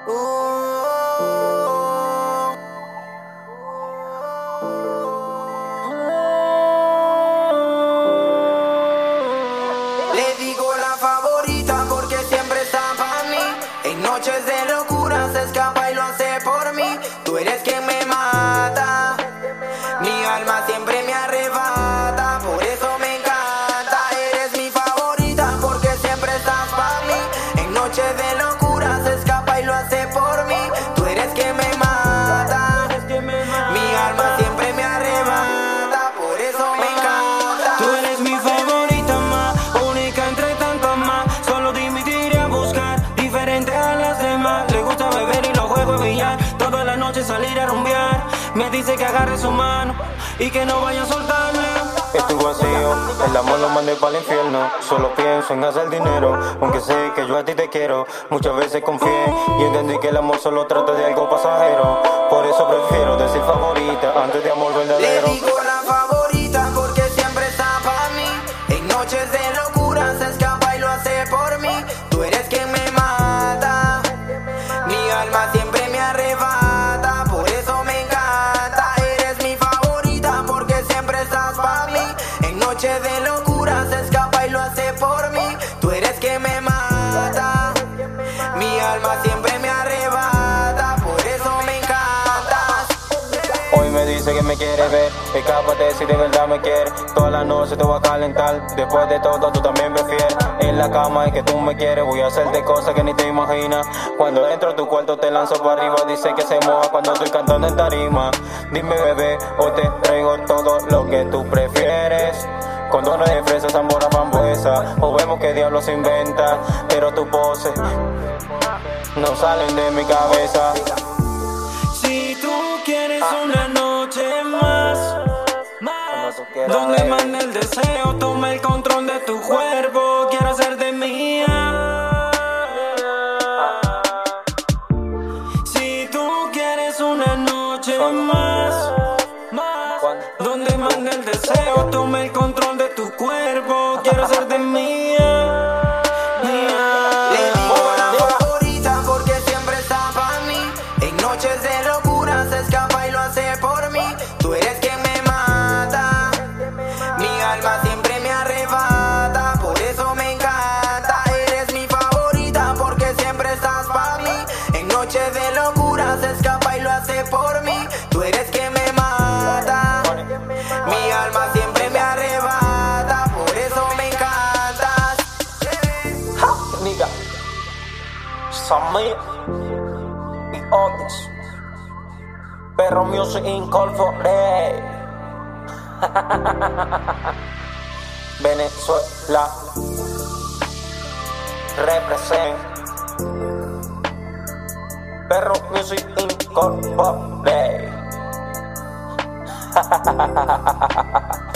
Le digo la favorita porque siempre está para mí. En noches de locura se escapa y lo hace por mí. Tú eres quien me mata, mi alma siempre me arrebata, por eso me encanta. Eres mi favorita porque siempre estás para mí. En noches de locura se escapa y lo hace por mí. Tú eres quien me mata, mi alma siempre me arrebata, por eso me encanta. Tú eres mi favorita más, única entre tantas más. Solo dime y te iré a buscar, diferente a las demás. Le gusta beber y los juegos billar, toda la noche salir a rumbear. Me dice que agarre su mano y que no vaya a soltarla. Estoy vacío, el amor lo mandé para el infierno. Solo pienso en hacer dinero, aunque sé que yo a ti te quiero. Muchas veces confié y entendí que el amor solo trata de algo pasajero. Por eso prefiero decir favorita antes de amor verdadero. Le digo la favorita porque siempre está para mí. En noches de locura se escapa y lo hace por mí. Tú eres quien me mata, mi alma siempre me arrebata, por eso me encanta. Eres mi favorita porque siempre estás para mí. En noches de locura se escapa y lo hace por mí. Tú eres quien me mata, mi alma siempre me arrebata, por eso me encantas. Hoy me dice que me quiere ver, escápate si de verdad me quieres. Toda la noche te voy a calentar, después de todo tú también prefieres. En la cama es que tú me quieres, voy a hacerte cosas que ni te imaginas. Cuando entro a tu cuarto te lanzo para arriba, dice que se moja cuando estoy cantando en tarima. Dime bebé, hoy te traigo todo lo que tú prefieres. Condones de fresa, zambora, frambuesa, o vemos qué diablo se inventa. Pero tu pose no salen de mi cabeza. Si tú quieres una noche más, donde mande el deseo, toma el control de tu cuerpo, quiero hacerte mía. Si tú quieres una noche más, donde mande el deseo, toma el control de tu cuerpo, quiero hacerte mía. Le digo la favorita porque siempre está para mí. En noches de locura se escapa y lo hace por mí. Tú eres quien me mata, mi alma siempre me arrebata, por eso me encanta. Eres mi favorita porque siempre estás para mí. En noches de locura se escapa y lo hace por mí. Tú eres quien me mata, mi alma siempre me arrebata, por eso me encantas. Nigga, Samir y Otis, Perro Music Incorporated. Venezuela represent. Perro Music Incorporated.